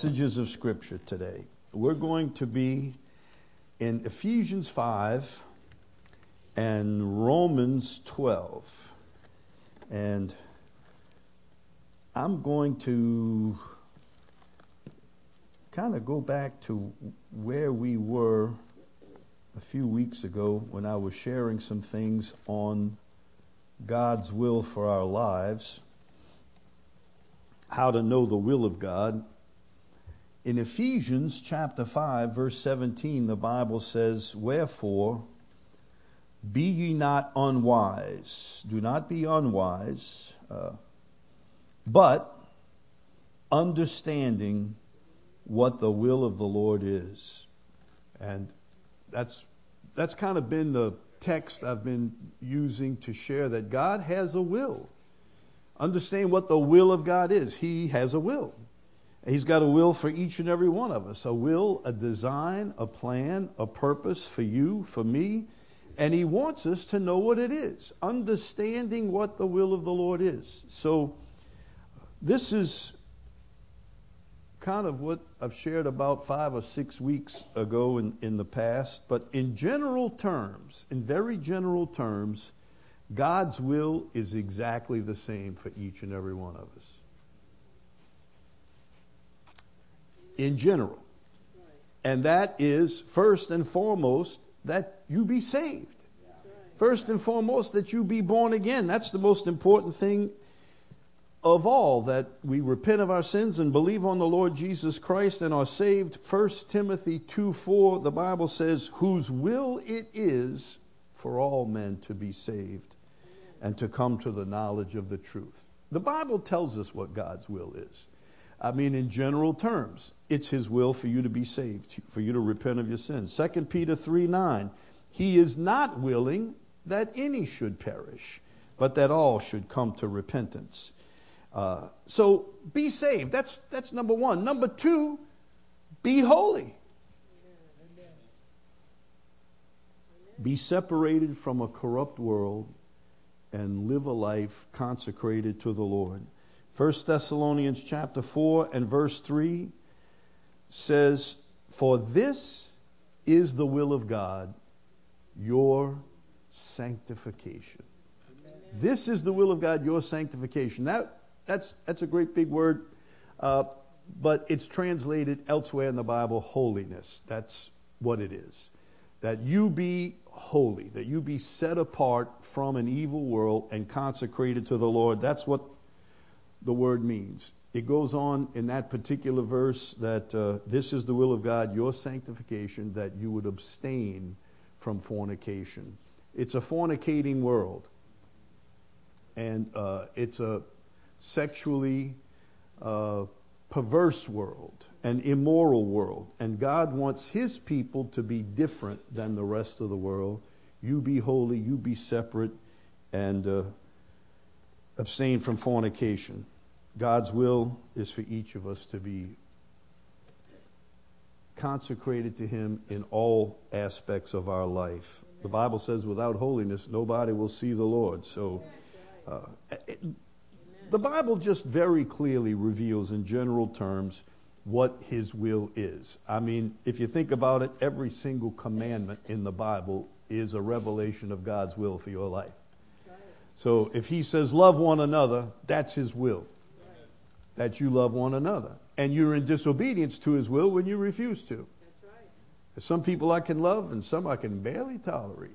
passages of Scripture today. We're going to be in Ephesians 5 and Romans 12. And I'm going to kind of go back to where we were a few weeks ago when I was sharing some things on God's will for our lives, how to know the will of God. In Ephesians chapter 5, verse 17, the Bible says, "Wherefore, be ye not unwise." Do not be unwise, but understanding what the will of the Lord is. And that's kind of been the text I've been using to share that God has a will. Understand what the will of God is. He has a will. He's got a will for each and every one of us. A will, a design, a plan, a purpose for you, for me. And He wants us to know what it is. Understanding what the will of the Lord is. So this is kind of what I've shared about 5 or 6 weeks ago in the past. But in general terms, in very general terms, God's will is exactly the same for each and every one of us. In general. And that is, first and foremost, that you be saved. First and foremost, that you be born again. That's the most important thing of all, that we repent of our sins and believe on the Lord Jesus Christ and are saved. 1 Timothy 2:4, the Bible says, "Whose will it is for all men to be saved and to come to the knowledge of the truth." The Bible tells us what God's will is. I mean, in general terms, it's His will for you to be saved, for you to repent of your sins. 2 Peter 3:9, "He is not willing that any should perish, but that all should come to repentance." So be saved. That's number one. Number two, be holy. Be separated from a corrupt world and live a life consecrated to the Lord. 1 Thessalonians chapter 4 and verse 3 says, "For this is the will of God, your sanctification." Amen. This is the will of God, your sanctification. That's a great big word, but it's translated elsewhere in the Bible, holiness. That's what it is. That you be holy, that you be set apart from an evil world and consecrated to the Lord. That's what the word means. It goes on in that particular verse that this is the will of God, your sanctification, that you would abstain from fornication. It's a fornicating world. And it's a sexually perverse world, an immoral world. And God wants His people to be different than the rest of the world. You be holy, you be separate, and abstain from fornication. God's will is for each of us to be consecrated to Him in all aspects of our life. The Bible says without holiness, nobody will see the Lord. So the Bible just very clearly reveals in general terms what His will is. I mean, if you think about it, every single commandment in the Bible is a revelation of God's will for your life. So if He says love one another, that's His will. That you love one another. And you're in disobedience to His will when you refuse to. That's right. There's some people I can love and some I can barely tolerate.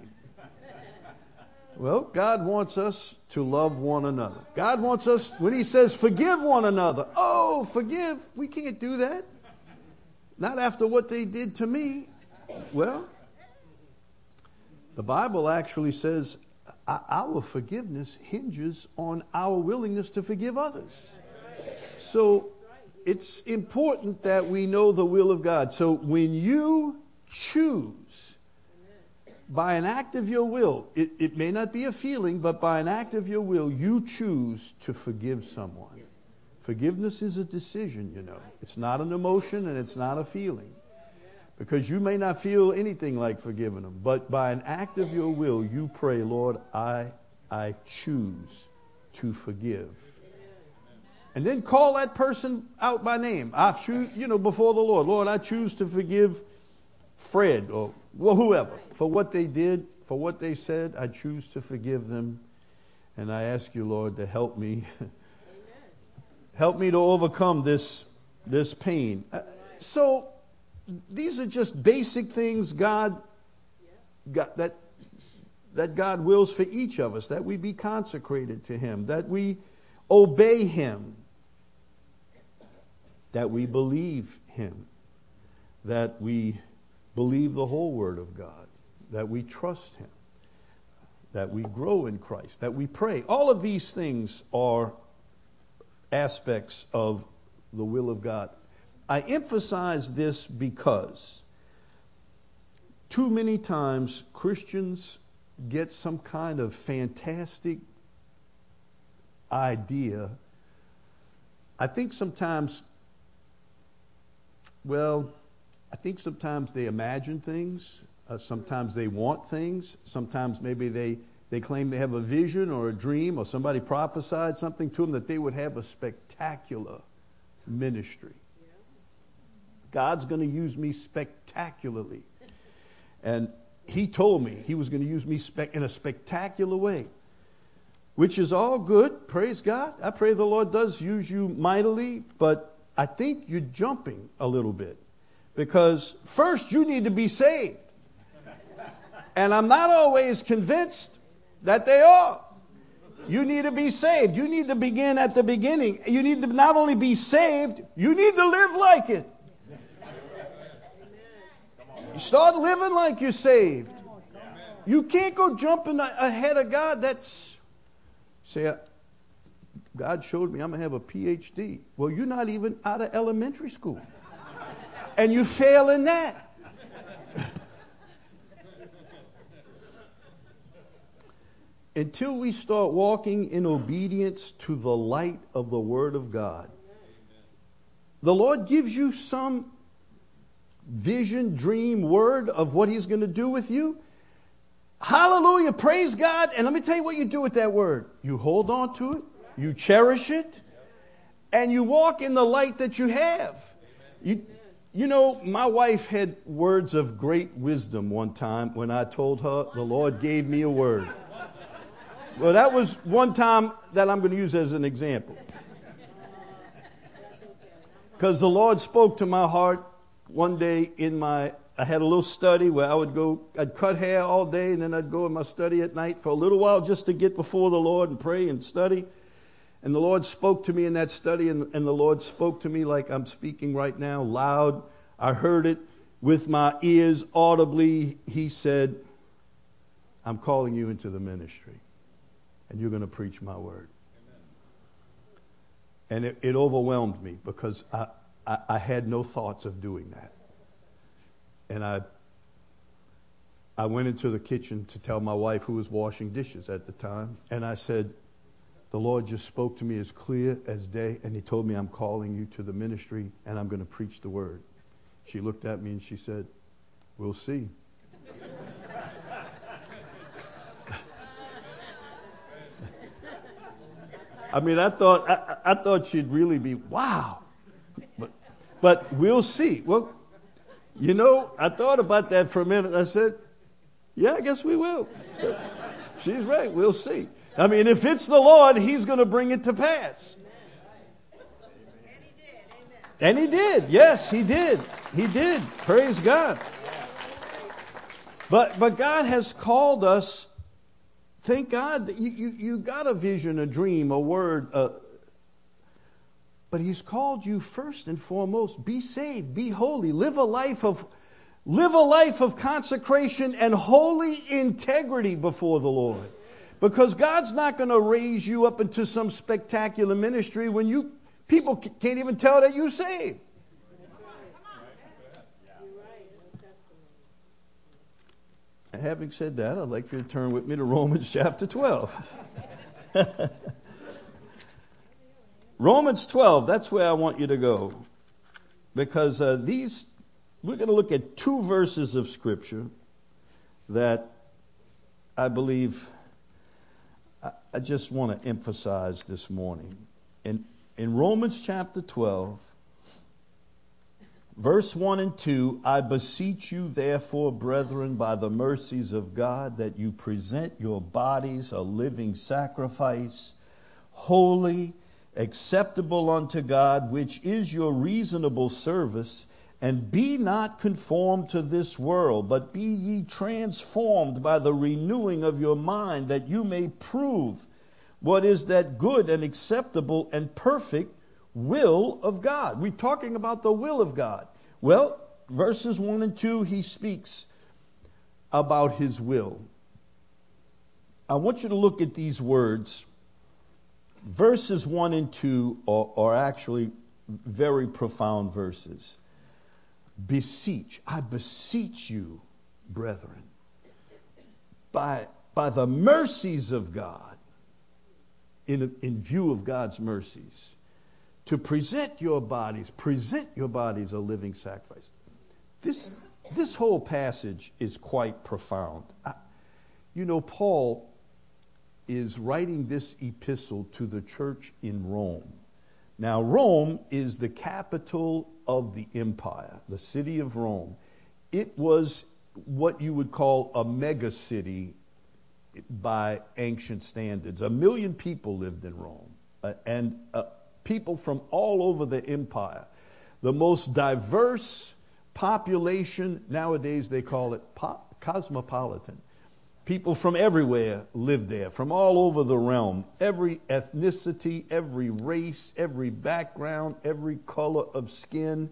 Well, God wants us to love one another. God wants us, when He says forgive one another, forgive. We can't do that. Not after what they did to me. Well, the Bible actually says our forgiveness hinges on our willingness to forgive others. So it's important that we know the will of God. So when you choose by an act of your will, it may not be a feeling, but by an act of your will, you choose to forgive someone. Forgiveness is a decision, you know. It's not an emotion and it's not a feeling. Because you may not feel anything like forgiving them, but by an act of your will, you pray, Lord, I choose to forgive. And then call that person out by name. I choose, before the Lord. Lord, I choose to forgive Fred or whoever for what they did, for what they said. I choose to forgive them. And I ask you, Lord, to help me. Help me to overcome this pain. So these are just basic things God that God wills for each of us, that we be consecrated to Him, that we obey Him, that we believe Him, that we believe the whole Word of God, that we trust Him, that we grow in Christ, that we pray. All of these things are aspects of the will of God. I emphasize this because too many times Christians get some kind of fantastic idea. I think sometimes they imagine things. Sometimes they want things. Sometimes maybe they claim they have a vision or a dream, or somebody prophesied something to them that they would have a spectacular ministry. God's going to use me spectacularly. And He told me He was going to use me in a spectacular way, which is all good. Praise God. I pray the Lord does use you mightily, but I think you're jumping a little bit, because first you need to be saved. And I'm not always convinced that they are. You need to be saved. You need to begin at the beginning. You need to not only be saved, you need to live like it. You start living like you're saved. You can't go jumping ahead of God. God showed me I'm going to have a PhD. Well, you're not even out of elementary school. And you fail in that. Until we start walking in obedience to the light of the Word of God, the Lord gives you some vision, dream, word of what He's going to do with you. Hallelujah, praise God. And let me tell you what you do with that word. You hold on to it, you cherish it, and you walk in the light that you have. My wife had words of great wisdom one time when I told her the Lord gave me a word. Well, that was one time that I'm going to use as an example. Because the Lord spoke to my heart one day I had a little study where I'd cut hair all day, and then I'd go in my study at night for a little while just to get before the Lord and pray and study. And the Lord spoke to me in that study, and the Lord spoke to me like I'm speaking right now, loud. I heard it with my ears audibly. He said, I'm calling you into the ministry, and you're going to preach my word. Amen. And it overwhelmed me, because I had no thoughts of doing that. And I went into the kitchen to tell my wife, who was washing dishes at the time, and I said, the Lord just spoke to me as clear as day, and He told me, I'm calling you to the ministry, and I'm going to preach the word. She looked at me and she said, we'll see. I mean, I thought she'd really be, wow. But we'll see. Well, I thought about that for a minute. I said, yeah, I guess we will. She's right. We'll see. I mean, if it's the Lord, He's going to bring it to pass. And He did. Yes, He did. He did. Praise God. But God has called us. Thank God that you got a vision, a dream, a word. But He's called you first and foremost. Be saved. Be holy. Live a life of consecration and holy integrity before the Lord. Because God's not going to raise you up into some spectacular ministry when people can't even tell that you're saved. And having said that, I'd like for you to turn with me to Romans chapter 12. Romans 12, that's where I want you to go. Because we're going to look at two verses of Scripture that I believe I just want to emphasize this morning. And In Romans chapter 12, verse 1 and 2, I beseech you, therefore, brethren, by the mercies of God, that you present your bodies a living sacrifice, holy, acceptable unto God, which is your reasonable service. And be not conformed to this world, but be ye transformed by the renewing of your mind, that you may prove what is that good and acceptable and perfect will of God. We're talking about the will of God. Well, verses 1 and 2, he speaks about his will. I want you to look at these words. Verses 1 and 2 are actually very profound verses. Beseech, I beseech you, brethren, by the mercies of God, in view of God's mercies, to present your bodies a living sacrifice. This whole passage is quite profound. Paul is writing this epistle to the church in Rome. Now, Rome is the capital of the empire, the city of Rome. It was what you would call a mega city by ancient standards. 1 million people lived in Rome, and people from all over the empire. The most diverse population, nowadays they call it cosmopolitan. People from everywhere lived there, from all over the realm. Every ethnicity, every race, every background, every color of skin.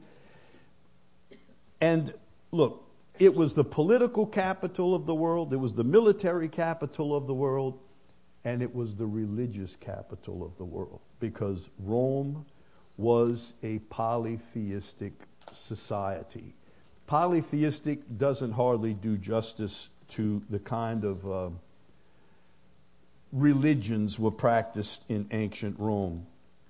And look, it was the political capital of the world, it was the military capital of the world, and it was the religious capital of the world, because Rome was a polytheistic society. Polytheistic doesn't hardly do justice to the kind of religions were practiced in ancient Rome.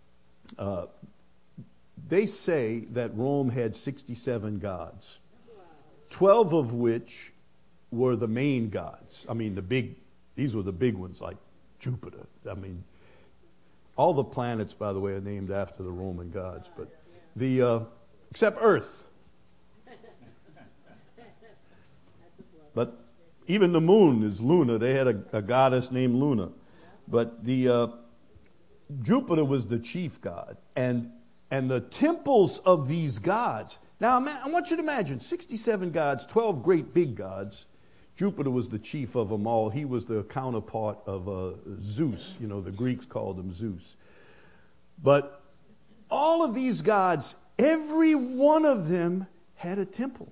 They say that Rome had 67 gods, 12 of which were the main gods. I mean, these were the big ones, like Jupiter. I mean, all the planets, by the way, are named after the Roman gods, but except Earth. But even the moon is Luna. They had a goddess named Luna. But Jupiter was the chief god. And the temples of these gods. Now, I want you to imagine 67 gods, 12 great big gods. Jupiter was the chief of them all. He was the counterpart of Zeus. The Greeks called him Zeus. But all of these gods, every one of them had a temple.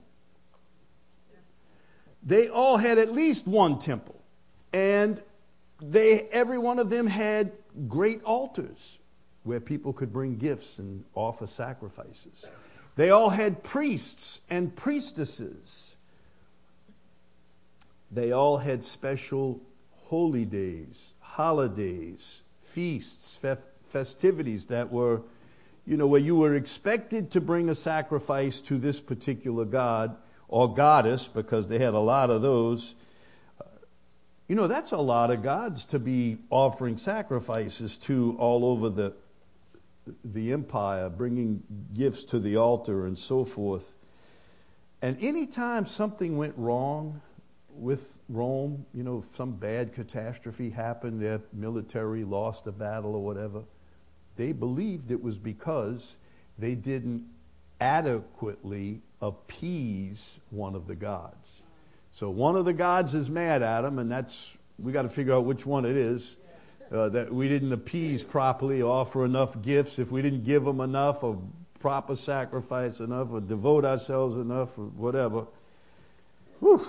They all had at least one temple. And every one of them had great altars where people could bring gifts and offer sacrifices. They all had priests and priestesses. They all had special holy days, holidays, feasts, festivities that were, where you were expected to bring a sacrifice to this particular god or goddess, because they had a lot of those. That's a lot of gods to be offering sacrifices to all over the empire, bringing gifts to the altar and so forth. And anytime something went wrong with Rome, some bad catastrophe happened, their military lost a battle or whatever, they believed it was because they didn't adequately appease one of the gods. So one of the gods is mad at them, and we got to figure out which one it is. That we didn't appease properly, offer enough gifts, if we didn't give them enough, or proper sacrifice enough, or devote ourselves enough, or whatever. Whew.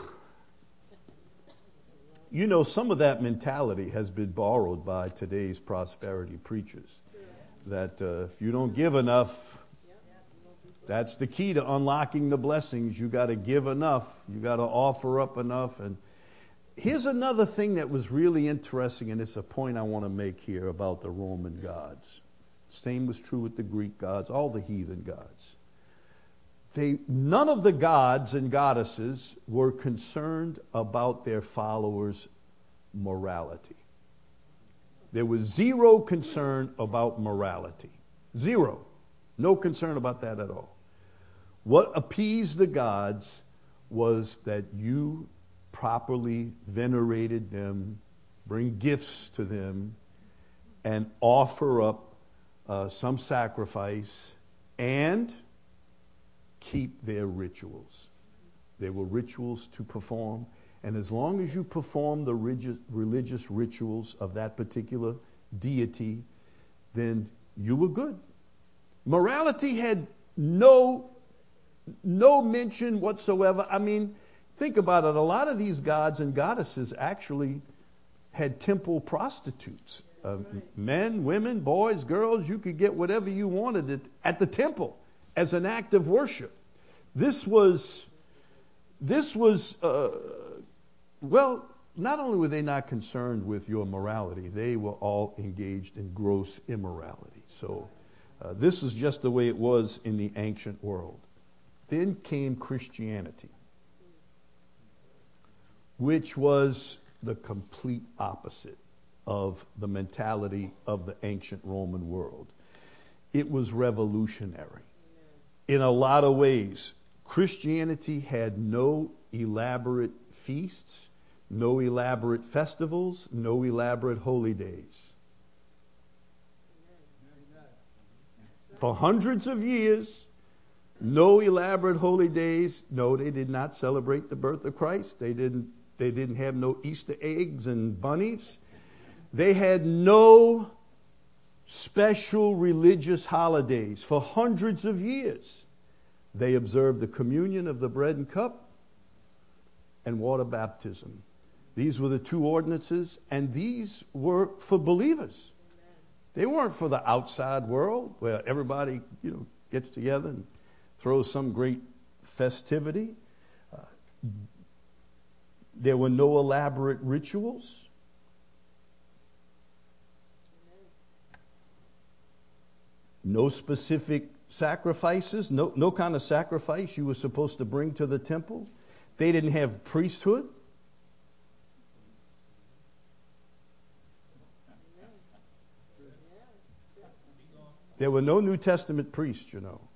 Some of that mentality has been borrowed by today's prosperity preachers. That if you don't give enough, that's the key to unlocking the blessings. You got to give enough. You got to offer up enough. And here's another thing that was really interesting, and it's a point I want to make here about the Roman gods. Same was true with the Greek gods, all the heathen gods. None of the gods and goddesses were concerned about their followers' morality. There was zero concern about morality. Zero. No concern about that at all. What appeased the gods was that you properly venerated them, bring gifts to them, and offer up some sacrifice and keep their rituals. There were rituals to perform, and as long as you perform the religious rituals of that particular deity, then you were good. Morality had no mention whatsoever. I mean, think about it. A lot of these gods and goddesses actually had temple prostitutes. Men, women, boys, girls, you could get whatever you wanted at the temple as an act of worship. This was well, not only were they not concerned with your morality, they were all engaged in gross immorality. So this is just the way it was in the ancient world. Then came Christianity, which was the complete opposite of the mentality of the ancient Roman world. It was revolutionary. In a lot of ways, Christianity had no elaborate feasts, no elaborate festivals, no elaborate holy days. For hundreds of years, no elaborate holy days. No, they did not celebrate the birth of Christ. They didn't have no Easter eggs and bunnies. They had no special religious holidays. For hundreds of years, they observed the communion of the bread and cup and water baptism. These were the two ordinances, and these were for believers. They weren't for the outside world where everybody, gets together and throws some great festivity. There were no elaborate rituals. No specific sacrifices, no kind of sacrifice you were supposed to bring to the temple. They didn't have priesthood. There were no New Testament priests,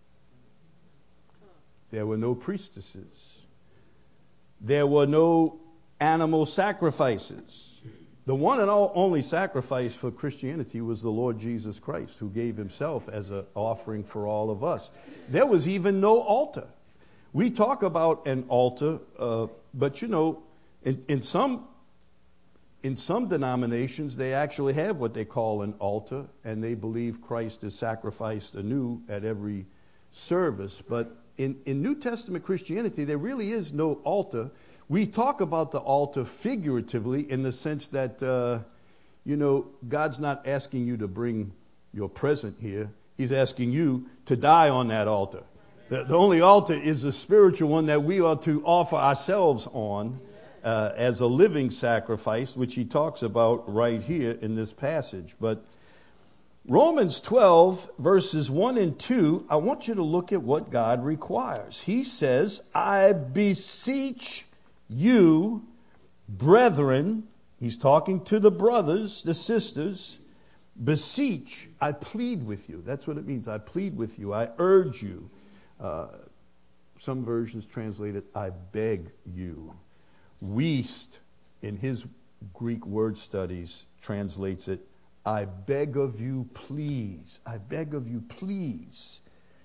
There were no priestesses. There were no animal sacrifices. The one and only sacrifice for Christianity was the Lord Jesus Christ, who gave himself as an offering for all of us. There was even no altar. We talk about an altar, but in some denominations, they actually have what they call an altar, and they believe Christ is sacrificed anew at every service. But in New Testament Christianity, there really is no altar. We talk about the altar figuratively in the sense that, God's not asking you to bring your present here. He's asking you to die on that altar. The only altar is the spiritual one that we are to offer ourselves on as a living sacrifice, which he talks about right here in this passage. But Romans 12, verses 1 and 2, I want you to look at what God requires. He says, I beseech you, brethren, he's talking to the brothers, the sisters, beseech, I plead with you. That's what it means. I plead with you. I urge you. Some versions translate it, I beg you. Wuest, in his Greek word studies, translates it, I beg of you, please. I beg of you, please.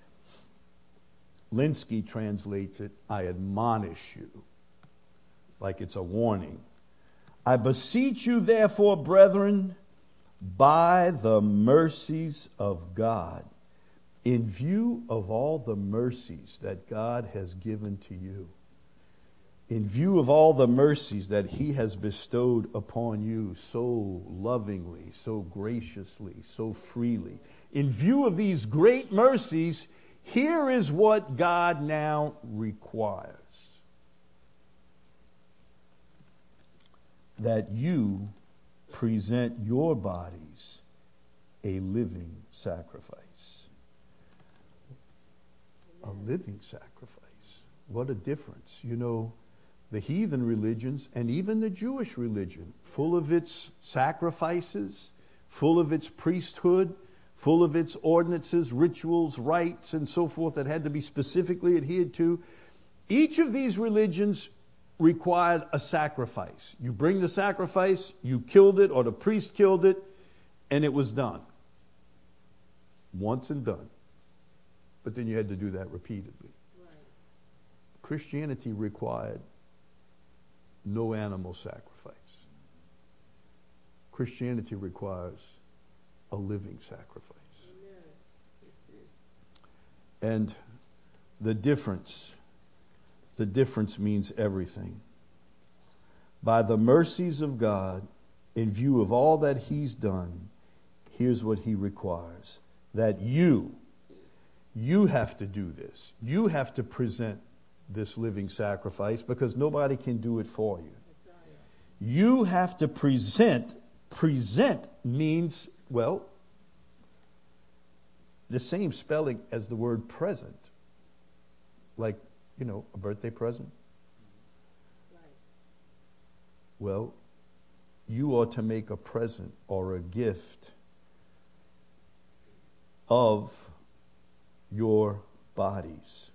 Linsky translates it, I admonish you. Like it's a warning. I beseech you, therefore, brethren, by the mercies of God, in view of all the mercies that God has given to you, in view of all the mercies that he has bestowed upon you so lovingly, so graciously, so freely, in view of these great mercies, here is what God now requires. That you present your bodies a living sacrifice. A living sacrifice. What a difference. The heathen religions and even the Jewish religion, full of its sacrifices, full of its priesthood, full of its ordinances, rituals, rites, and so forth that had to be specifically adhered to. Each of these religions required a sacrifice. You bring the sacrifice, you killed it, or the priest killed it, and it was done. Once and done. But then you had to do that repeatedly. Right. Christianity required no animal sacrifice. Christianity requires a living sacrifice. And the difference means everything. By the mercies of God, in view of all that He's done, here's what He requires. That you have to do this. You have to present this living sacrifice because nobody can do it for you. You have to present. Present means, well, the same spelling as the word present. Like, a birthday present. Right. Well, you ought to make a present or a gift of your bodies.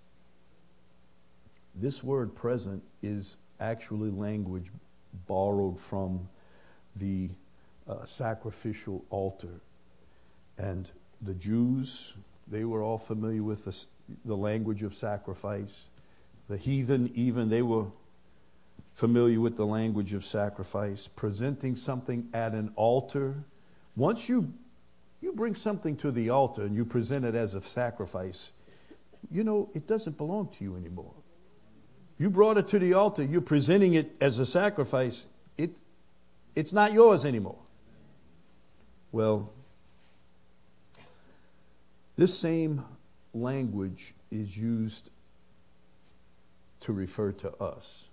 This word present is actually language borrowed from the sacrificial altar. And the Jews, they were all familiar with the language of sacrifice. The heathen, even, they were familiar with the language of sacrifice. Presenting something at an altar. Once you bring something to the altar and you present it as a sacrifice, it doesn't belong to you anymore. You brought it to the altar, you're presenting it as a sacrifice, it's not yours anymore. Well, this same language is used to refer to us.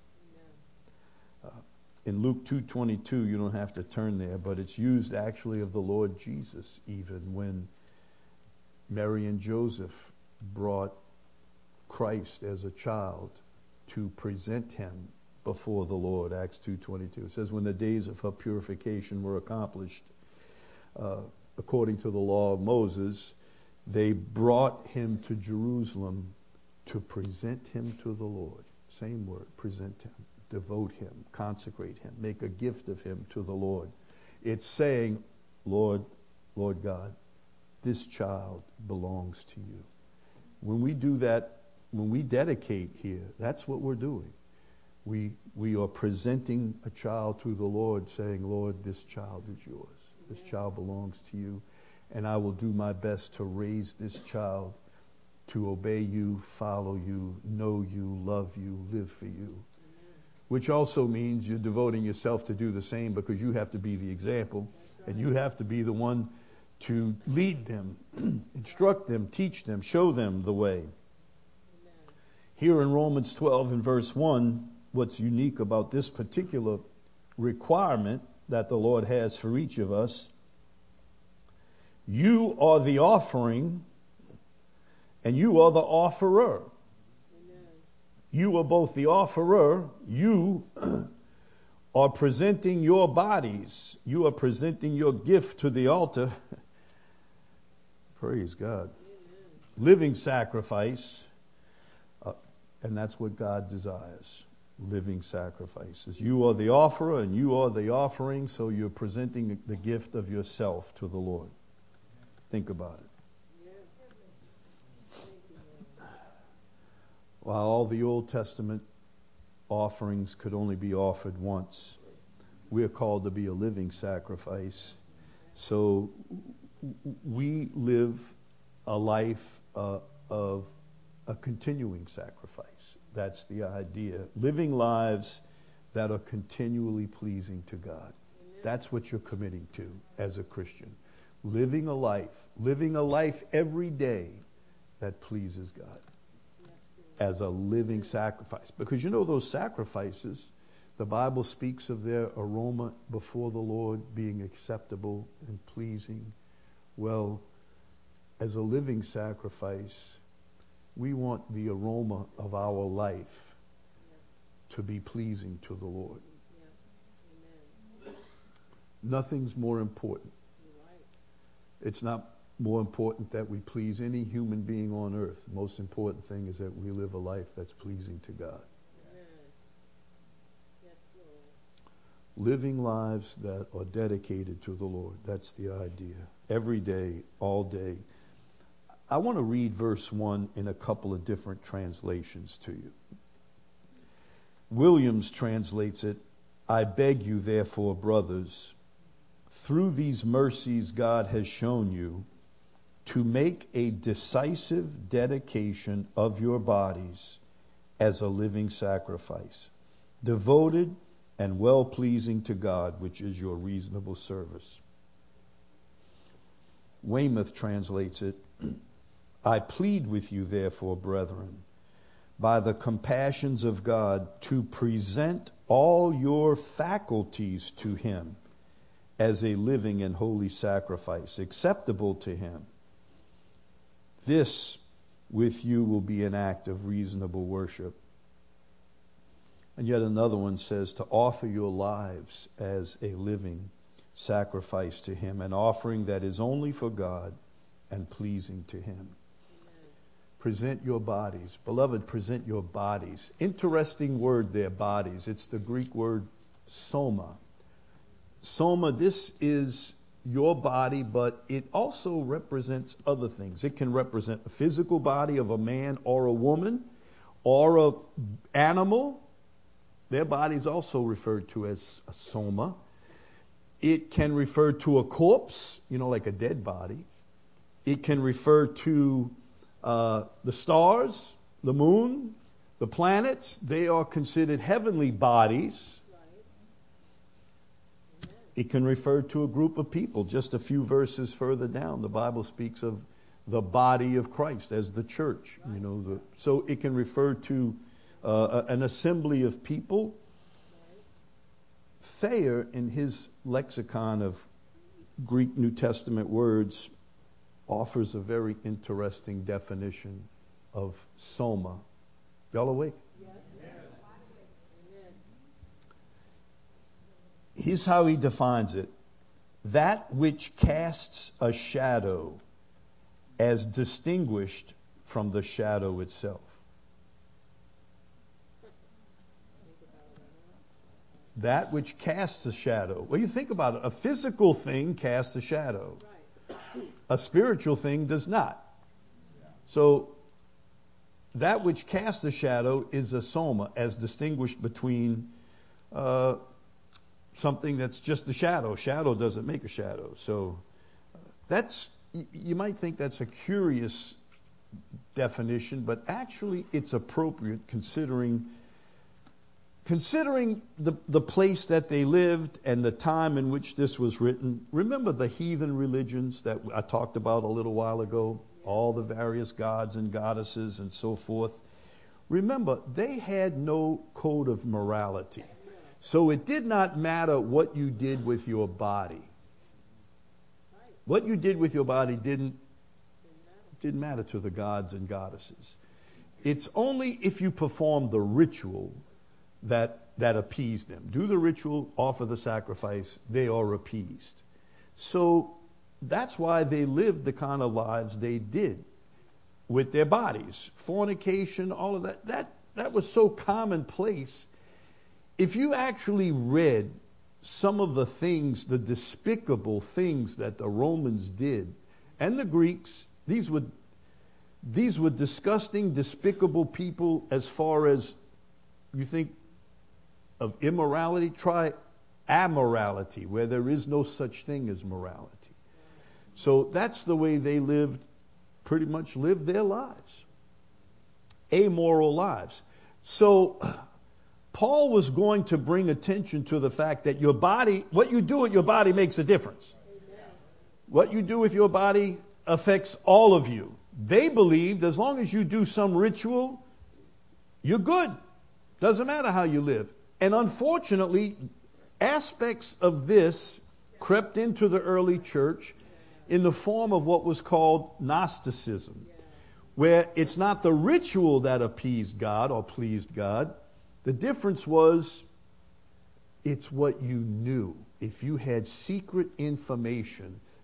In Luke 2:22, you don't have to turn there, but it's used actually of the Lord Jesus, even when Mary and Joseph brought Christ as a child to present him before the Lord. Acts 2:22. It says, when the days of her purification were accomplished, according to the law of Moses, they brought him to Jerusalem to present him to the Lord. Same word, present him. Devote him, consecrate him, make a gift of him to the Lord. It's saying, Lord God, this child belongs to you. When we do that, when we dedicate here, that's what we're doing. We are presenting a child to the Lord, saying, Lord, this child is yours. This child belongs to you. And I will do my best to raise this child to obey you, follow you, know you, love you, live for you. Which also means you're devoting yourself to do the same because you have to be the example and you have to be the one to lead them, instruct them, teach them, show them the way. Here in Romans 12 and verse 1, what's unique about this particular requirement that the Lord has for each of us, you are the offering and you are the offerer. You are both the offerer, you are presenting your bodies, you are presenting your gift to the altar. Praise God. Living sacrifice, and that's what God desires, living sacrifices. You are the offerer and you are the offering, so you're presenting the gift of yourself to the Lord. Think about it. While all the Old Testament offerings could only be offered once, we are called to be a living sacrifice. So we live a life of a continuing sacrifice. That's the idea. Living lives that are continually pleasing to God. That's what you're committing to as a Christian. Living a life every day that pleases God. As a living sacrifice. Because those sacrifices, the Bible speaks of their aroma before the Lord being acceptable and pleasing. Well, as a living sacrifice, we want the aroma of our life to be pleasing to the Lord. Nothing's more important. It's not more important that we please any human being on earth. The most important thing is that we live a life that's pleasing to God. Living lives that are dedicated to the Lord. That's the idea. Every day, all day. I want to read verse 1 in a couple of different translations to you. Williams translates it, I beg you, therefore, brothers, through these mercies God has shown you, to make a decisive dedication of your bodies as a living sacrifice, devoted and well-pleasing to God, which is your reasonable service. Weymouth translates it, I plead with you, therefore, brethren, by the compassions of God, to present all your faculties to Him as a living and holy sacrifice, acceptable to Him. This with you will be an act of reasonable worship. And yet another one says to offer your lives as a living sacrifice to Him, an offering that is only for God and pleasing to Him. Amen. Present your bodies. Beloved, present your bodies. Interesting word there, bodies. It's the Greek word soma. Soma, this is your body, but it also represents other things. It can represent the physical body of a man or a woman or an animal. Their body is also referred to as a soma. It can refer to a corpse, like a dead body. It can refer to the stars, the moon, the planets. They are considered heavenly bodies. It can refer to a group of people. Just a few verses further down, the Bible speaks of the body of Christ as the church. So it can refer to an assembly of people. Thayer, in his lexicon of Greek New Testament words, offers a very interesting definition of soma. Y'all awake? Yes. Here's how he defines it. That which casts a shadow as distinguished from the shadow itself. That which casts a shadow. Well, you think about it. A physical thing casts a shadow. A spiritual thing does not. So that which casts a shadow is a soma, as distinguished between something that's just a shadow. Shadow doesn't make a shadow. So you might think that's a curious definition, but actually it's appropriate considering the place that they lived and the time in which this was written. Remember the heathen religions that I talked about a little while ago? All the various gods and goddesses and so forth. Remember, they had no code of morality. So it did not matter what you did with your body. What you did with your body didn't matter to the gods and goddesses. It's only if you perform the ritual that appeased them. Do the ritual, offer the sacrifice, they are appeased. So that's why they lived the kind of lives they did with their bodies. Fornication, all of that. That was so commonplace. If you actually read some of the things, the despicable things that the Romans did, and the Greeks, these were disgusting, despicable people as far as you think of immorality. Try amorality, where there is no such thing as morality. So that's the way they pretty much lived their lives. Amoral lives. So Paul was going to bring attention to the fact that your body, what you do with your body makes a difference. Amen. What you do with your body affects all of you. They believed as long as you do some ritual, you're good. Doesn't matter how you live. And unfortunately, aspects of this crept into the early church in the form of what was called Gnosticism, where it's not the ritual that appeased God or pleased God. The difference was it's what you knew. If you had secret information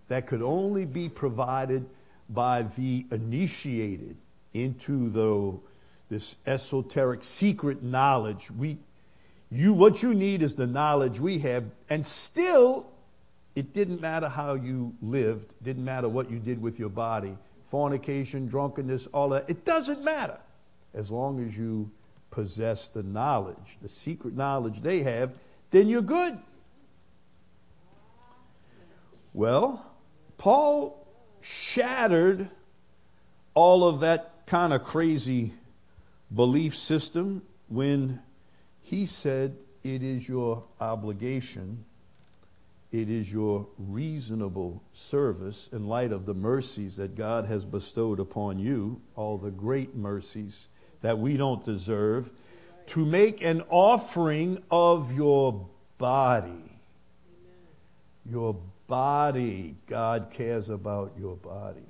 that could only be provided by the initiated into this esoteric secret knowledge. What you need is the knowledge we have, and still, it didn't matter how you lived, didn't matter what you did with your body, fornication, drunkenness, all that. It doesn't matter as long as you possess the knowledge, the secret knowledge they have, then you're good. Well, Paul shattered all of that kind of crazy belief system when he said it is your obligation, it is your reasonable service in light of the mercies that God has bestowed upon you, all the great mercies that we don't deserve, to make an offering of your body. Your body. God cares about your body.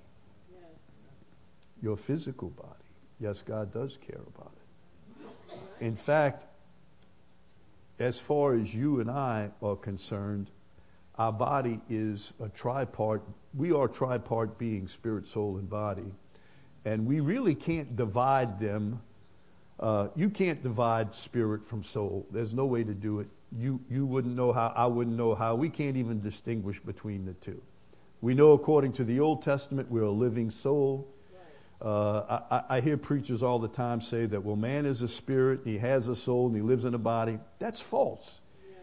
Your physical body. Yes, God does care about it. In fact, as far as you and I are concerned, our body is a tripart. We are tripart beings, spirit, soul, and body. And we really can't divide them. You can't divide spirit from soul. There's no way to do it. You wouldn't know how. I wouldn't know how. We can't even distinguish between the two. We know according to the Old Testament, we're a living soul. I hear preachers all the time say that, well, man is a spirit, and he has a soul, and he lives in a body. That's false.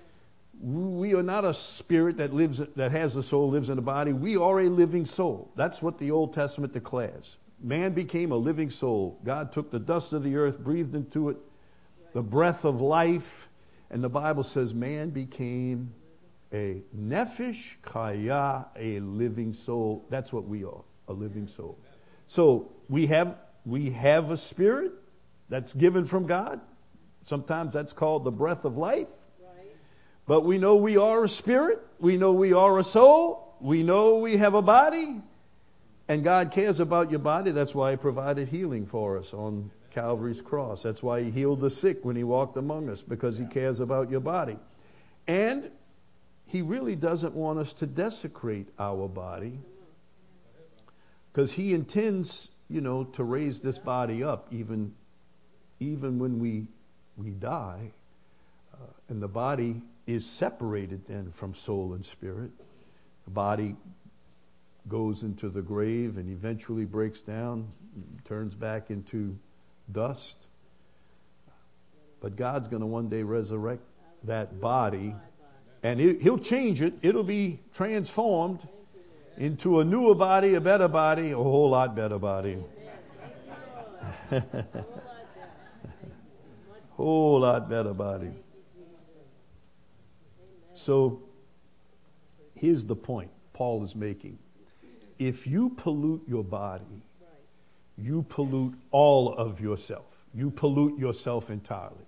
We are not a spirit that has a soul, lives in a body. We are a living soul. That's what the Old Testament declares. Man became a living soul. God took the dust of the earth, breathed into it the breath of life, and the Bible says man became a nephesh chaya, a living soul. That's what we are, a living soul. So we have a spirit that's given from God. Sometimes that's called the breath of life. But we know we are a spirit. We know we are a soul. We know we have a body. And God cares about your body. That's why he provided healing for us on Calvary's cross. That's why he healed the sick when he walked among us, because he cares about your body. And he really doesn't want us to desecrate our body, because he intends, to raise this body up even when we die. And the body is separated then from soul and spirit. The body goes into the grave and eventually breaks down, turns back into dust. But God's going to one day resurrect that body, and he'll change it. It'll be transformed into a newer body, a better body, a whole lot better body. Whole lot better body. So here's the point Paul is making. If you pollute your body, you pollute all of yourself. You pollute yourself entirely.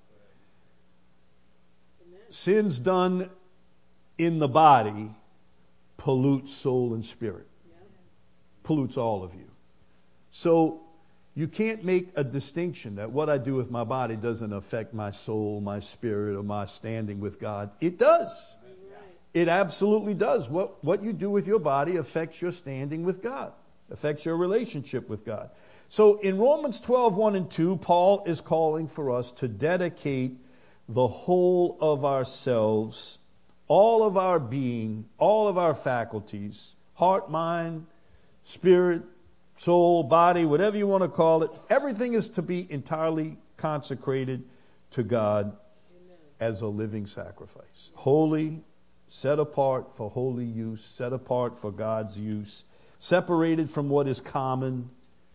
Sins done in the body pollutes soul and spirit. Pollutes all of you. So you can't make a distinction that what I do with my body doesn't affect my soul, my spirit, or my standing with God. It does. It absolutely does. What you do with your body affects your standing with God, affects your relationship with God. So in Romans 12:1 and 2, Paul is calling for us to dedicate the whole of ourselves, all of our being, all of our faculties, heart, mind, spirit, soul, body, whatever you want to call it. Everything is to be entirely consecrated to God as a living sacrifice. Holy, set apart for holy use, set apart for God's use, separated from what is common,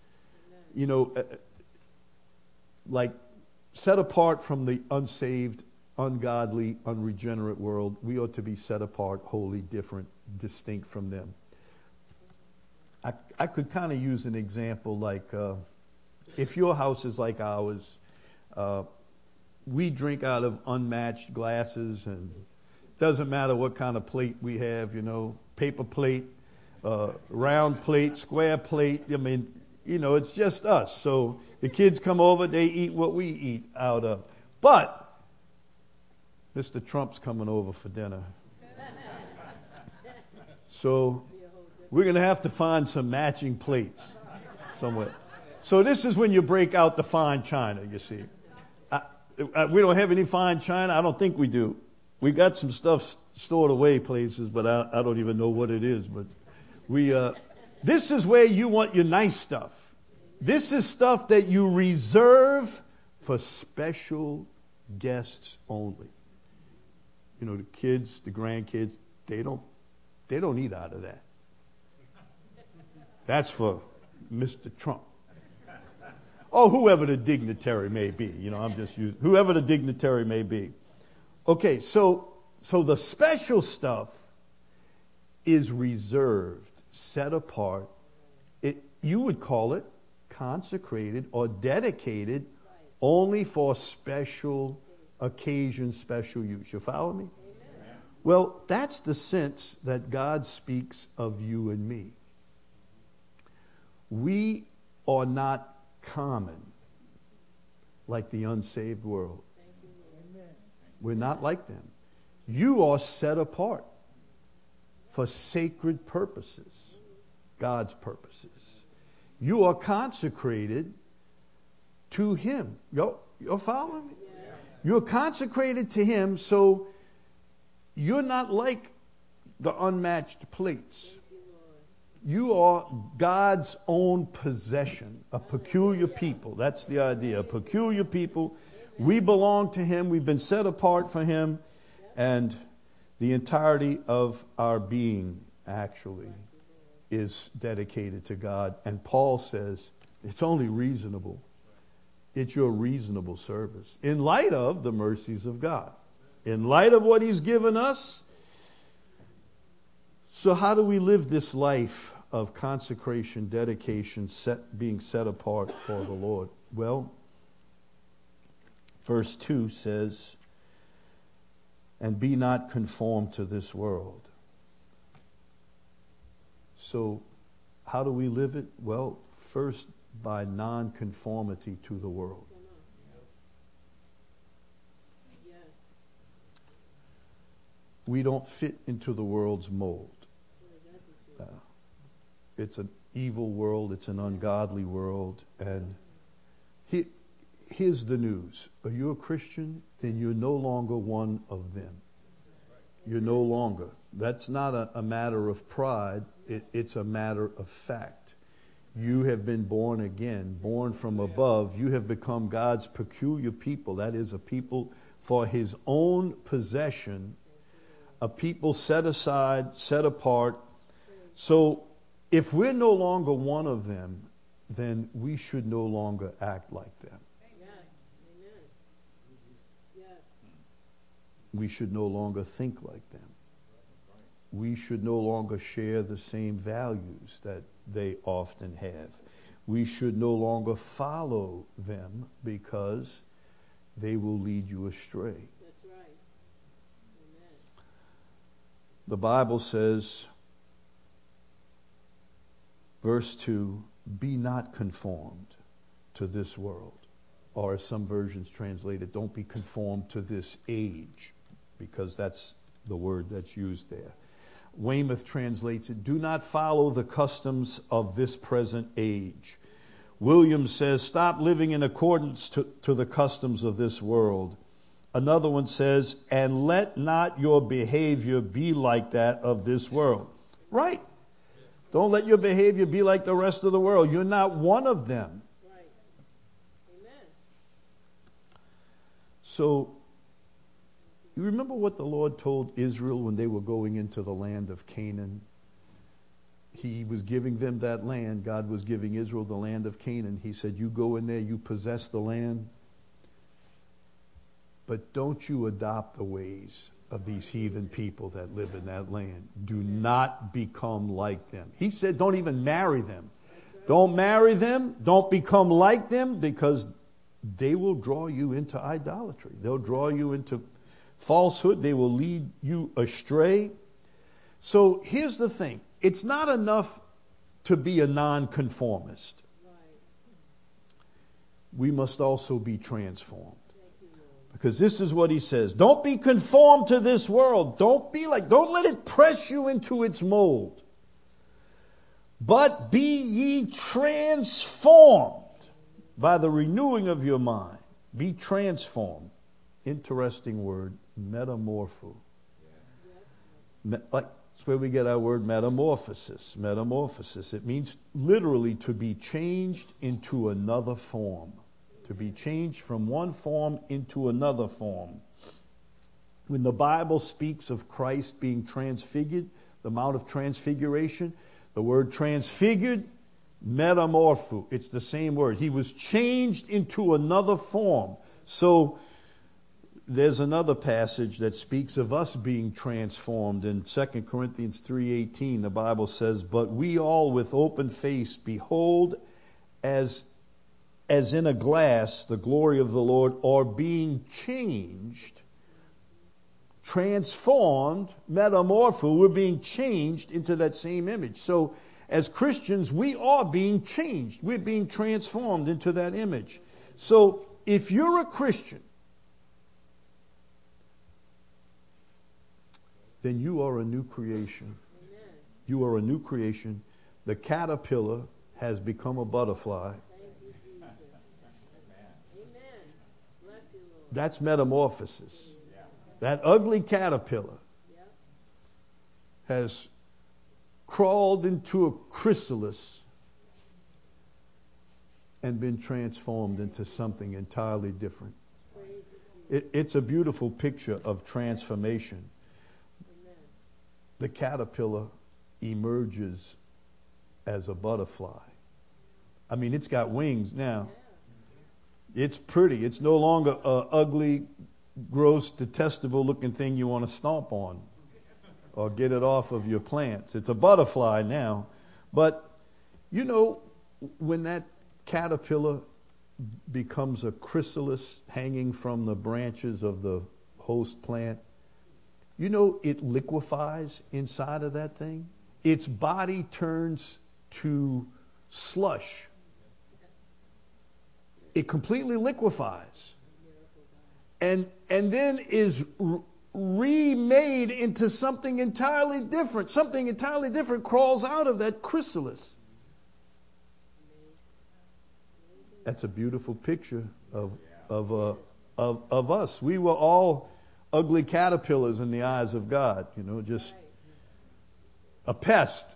like set apart from the unsaved, ungodly, unregenerate world. We ought to be set apart, holy, different, distinct from them. I could kind of use an example like if your house is like ours, we drink out of unmatched glasses, and doesn't matter what kind of plate we have, paper plate, round plate, square plate. I mean, it's just us. So the kids come over, they eat what we eat out of. But Mr. Trump's coming over for dinner. So We're going to have to find some matching plates somewhere. So this is when you break out the fine china, you see. We don't have any fine china. I don't think we do. We got some stuff stored away places, but I don't even know what it is. But this is where you want your nice stuff. This is stuff that you reserve for special guests only. You know, the kids, the grandkids, they don't eat out of that. That's for Mr. Trump. Or whoever the dignitary may be. You know, I'm just using whoever the dignitary may be. Okay, so the special stuff is reserved, set apart. You would call it consecrated or dedicated only for special occasion, special use. You follow me? Amen. Well, that's the sense that God speaks of you and me. We are not common like the unsaved world. We're not like them. You are set apart for sacred purposes, God's purposes. You are consecrated to Him. You're following me? Yeah. You're consecrated to Him, so you're not like the unmatched plates. You are God's own possession, a peculiar people. That's the idea, a peculiar people. We belong to Him. We've been set apart for Him. And the entirety of our being actually is dedicated to God. And Paul says it's only reasonable. It's your reasonable service in light of the mercies of God, in light of what He's given us. So how do we live this life of consecration, dedication, being set apart for the Lord? Well, verse 2 says, and be not conformed to this world. So how do we live it? Well, first by non-conformity to the world. We don't fit into the world's mold. It's an evil world. It's an ungodly world. And here's the news. Are you a Christian? Then you're no longer one of them. You're no longer. That's not a matter of pride. It's a matter of fact. You have been born again, born from above. You have become God's peculiar people. That is, a people for His own possession, a people set aside, set apart. So if we're no longer one of them, then we should no longer act like them. We should no longer think like them. We should no longer share the same values that they often have. We should no longer follow them because they will lead you astray. That's right. Amen. The Bible says, verse 2, be not conformed to this world. Or as some versions translate it, don't be conformed to this age, because that's the word that's used there. Weymouth translates it, do not follow the customs of this present age. Williams says, stop living in accordance to the customs of this world. Another one says, and let not your behavior be like that of this world. Right. Don't let your behavior be like the rest of the world. You're not one of them. Right. Amen. So, you remember what the Lord told Israel when they were going into the land of Canaan? He was giving them that land. God was giving Israel the land of Canaan. He said, you go in there, you possess the land, but don't you adopt the ways of these heathen people that live in that land. Do not become like them. He said, don't even marry them. Don't marry them. Don't become like them, because they will draw you into idolatry. They'll draw you into falsehood. They will lead you astray. So here's the thing. It's not enough to be a nonconformist. We must also be transformed. Because this is what he says. Don't be conformed to this world. Don't let it press you into its mold. But be ye transformed by the renewing of your mind. Be transformed. Interesting word, metamorpho. Like, that's where we get our word metamorphosis. Metamorphosis. It means literally to be changed into another form. To be changed from one form into another form. When the Bible speaks of Christ being transfigured, the Mount of Transfiguration, the word transfigured, metamorpho. It's the same word. He was changed into another form. So there's another passage that speaks of us being transformed. In 2 Corinthians 3:18, the Bible says, "But we all with open face behold as in a glass the glory of the Lord, are being changed," transformed, metamorpho, we're being changed into that same image. So as Christians, we are being changed. We're being transformed into that image. So if you're a Christian, then you are a new creation. Amen. You are a new creation. The caterpillar has become a butterfly. Thank you, Jesus. Amen. Bless you, Lord. That's metamorphosis. Yeah. That ugly caterpillar has crawled into a chrysalis and been transformed into something entirely different. It's a beautiful picture of transformation. The caterpillar emerges as a butterfly. I mean, it's got wings now. It's pretty. It's no longer an ugly, gross, detestable looking thing you want to stomp on or get it off of your plants. It's a butterfly now. But, you know, when that caterpillar becomes a chrysalis hanging from the branches of the host plant, you know, it liquefies inside of that thing. Its body turns to slush. It completely liquefies. And then is remade into something entirely different. Something entirely different crawls out of that chrysalis. That's a beautiful picture of us. We were all ugly caterpillars in the eyes of God, you know, just a pest.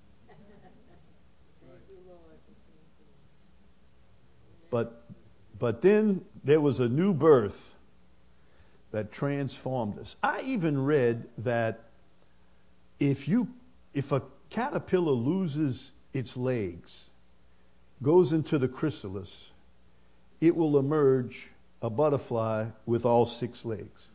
But then there was a new birth that transformed us. I even read that if a caterpillar loses its legs, goes into the chrysalis, it will emerge a butterfly with all 6 legs.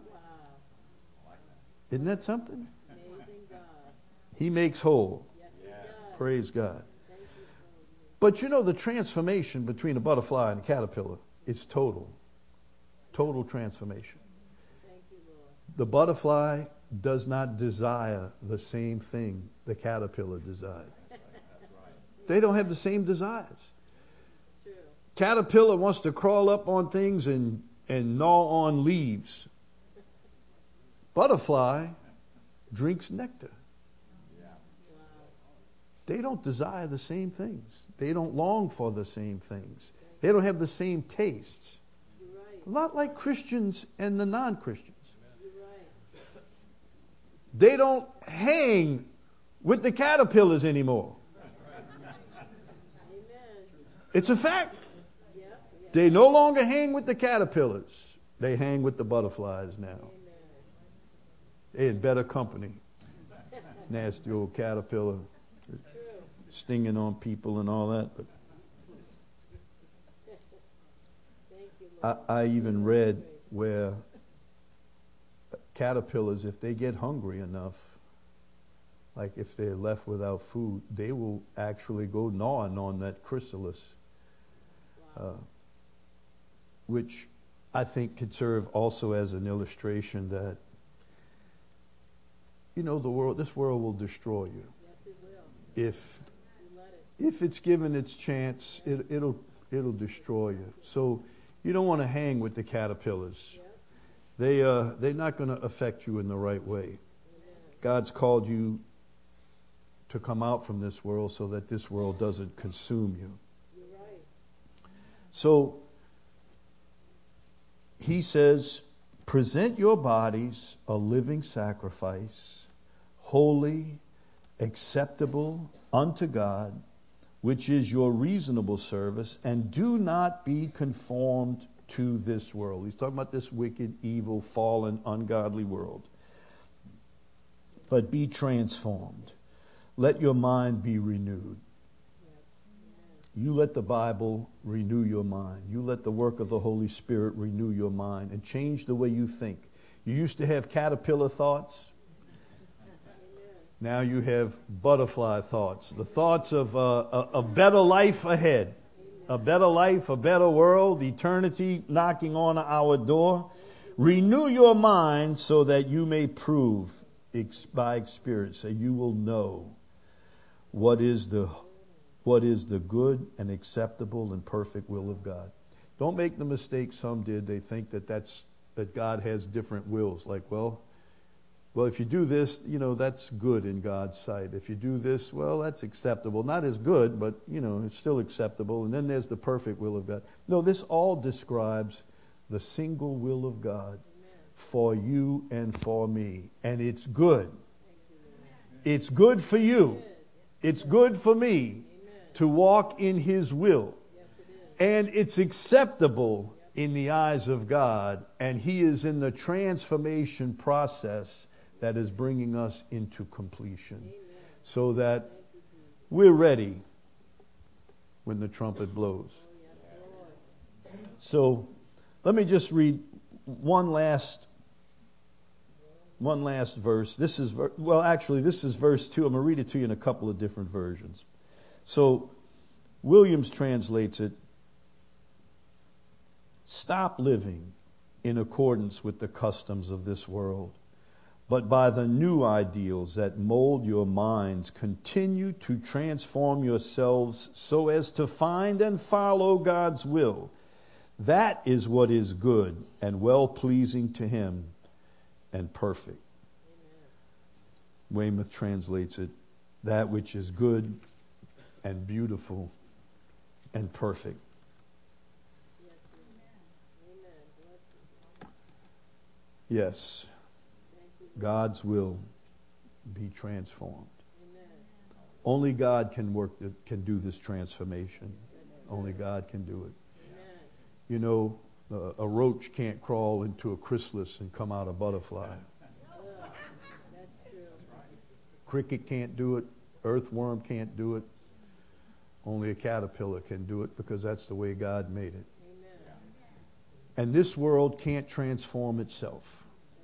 Isn't that something? He makes whole. Praise God. But you know, the transformation between a butterfly and a caterpillar is total. Total transformation. The butterfly does not desire the same thing the caterpillar desired. They don't have the same desires. Caterpillar wants to crawl up on things and gnaw on leaves. Butterfly drinks nectar. They don't desire the same things. They don't long for the same things. They don't have the same tastes. A lot like Christians and the non-Christians. They don't hang with the caterpillars anymore. It's a fact. They no longer hang with the caterpillars. They hang with the butterflies now. They're in better company. Nasty old caterpillar stinging on people and all that. But I even read where caterpillars, if they get hungry enough, like if they're left without food, they will actually go gnawing on that chrysalis, which I think could serve also as an illustration that, you know, this world will destroy you. Yes, it will. If it's given its chance, it'll destroy you. So you don't want to hang with the caterpillars. They're not going to affect you in the right way. God's called you to come out from this world so that this world doesn't consume you. You're right. So he says, present your bodies a living sacrifice, holy, acceptable unto God, which is your reasonable service, and do not be conformed to this world. He's talking about this wicked, evil, fallen, ungodly world. But be transformed. Let your mind be renewed. You let the Bible renew your mind. You let the work of the Holy Spirit renew your mind and change the way you think. You used to have caterpillar thoughts. Now you have butterfly thoughts. The thoughts of a better life ahead. A better life, a better world, eternity knocking on our door. Renew your mind so that you may prove by experience, that you will know what is the good and acceptable and perfect will of God. Don't make the mistake some did. They think that God has different wills. Like, well, if you do this, that's good in God's sight. If you do this, well, that's acceptable. Not as good, but, it's still acceptable. And then there's the perfect will of God. No, this all describes the single will of God for you and for me. And it's good. It's good for you. It's good for me to walk in His will. And it's acceptable in the eyes of God. And He is in the transformation process that is bringing us into completion, so that we're ready when the trumpet blows. So let me just read one last verse. This is verse 2. I'm going to read it to you in a couple of different versions. So Williams translates it, stop living in accordance with the customs of this world, but by the new ideals that mold your minds, continue to transform yourselves so as to find and follow God's will. That is what is good and well-pleasing to Him and perfect. Weymouth translates it, that which is good and beautiful and perfect. Yes. God's will be transformed. Only God can do this transformation. Only God can do it. A roach can't crawl into a chrysalis and come out a butterfly. Cricket can't do it. Earthworm can't do it. Only a caterpillar can do it, because that's the way God made it. And this world can't transform itself.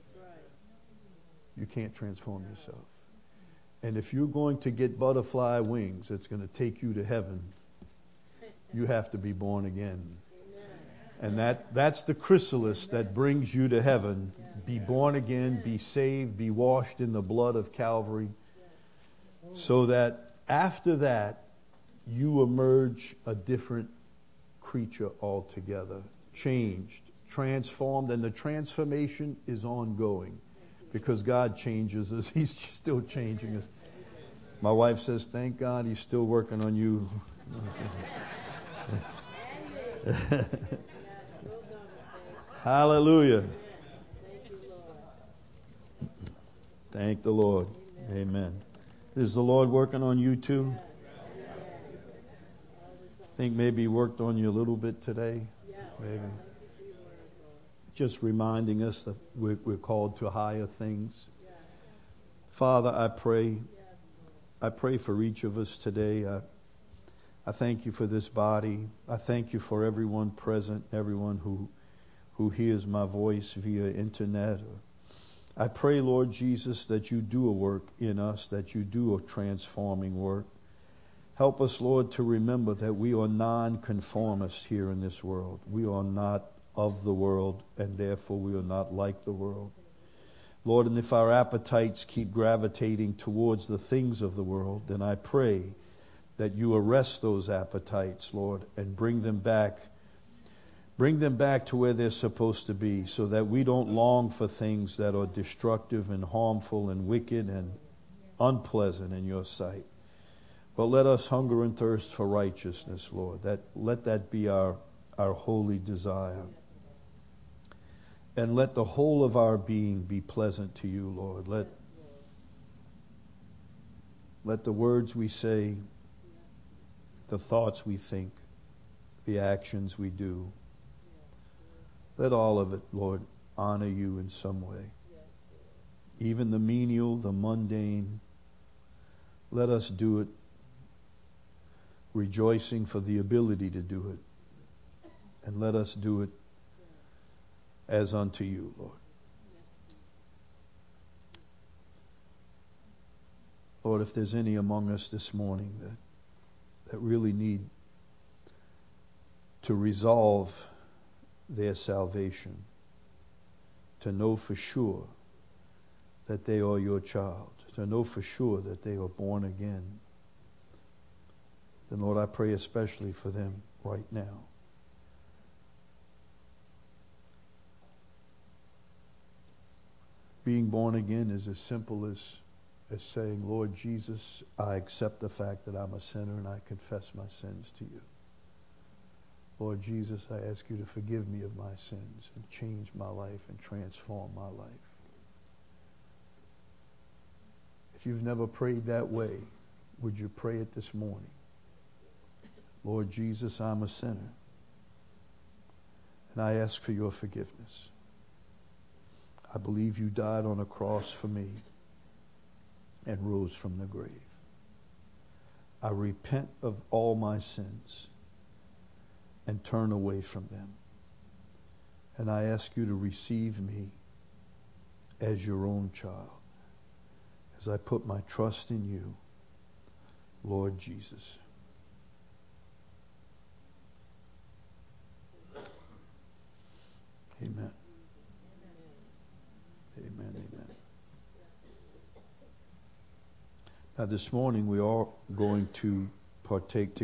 You can't transform yourself. And if you're going to get butterfly wings, it's going to take you to heaven. You have to be born again. And that's the chrysalis that brings you to heaven. Be born again, be saved, be washed in the blood of Calvary, so that after that, you emerge a different creature altogether, changed, transformed, and the transformation is ongoing. Because God changes us. He's still changing us. My wife says, thank God He's still working on you. Hallelujah. Thank the Lord. Amen. Is the Lord working on you too? Think maybe He worked on you a little bit today? Maybe. Just reminding us that we're called to higher things. Father, I pray for each of us today. I thank You for this body. I thank You for everyone present, everyone who hears my voice via internet. I pray, Lord Jesus, that You do a work in us, that You do a transforming work. Help us, Lord, to remember that we are non-conformists here in this world. We are not of the world, and therefore we are not like the world. Lord, and if our appetites keep gravitating towards the things of the world, then I pray that You arrest those appetites, Lord, and bring them back to where they're supposed to be, so that we don't long for things that are destructive and harmful and wicked and unpleasant in Your sight. But let us hunger and thirst for righteousness, Lord. Let that be our holy desire. And let the whole of our being be pleasant to you, Lord. Let the words we say, the thoughts we think, the actions we do, let all of it, Lord, honor you in some way. Even the menial, the mundane, let us do it rejoicing for the ability to do it. And let us do it as unto you, Lord. Lord, if there's any among us this morning that really need to resolve their salvation, to know for sure that they are your child, to know for sure that they are born again, then Lord, I pray especially for them right now. Being born again is as simple as saying, Lord Jesus, I accept the fact that I'm a sinner and I confess my sins to you. Lord Jesus, I ask you to forgive me of my sins and change my life and transform my life. If you've never prayed that way, would you pray it this morning? Lord Jesus, I'm a sinner, and I ask for your forgiveness. I believe you died on a cross for me and rose from the grave. I repent of all my sins and turn away from them. And I ask you to receive me as your own child, as I put my trust in you, Lord Jesus. Amen. Amen, amen. Now this morning we are going to partake together.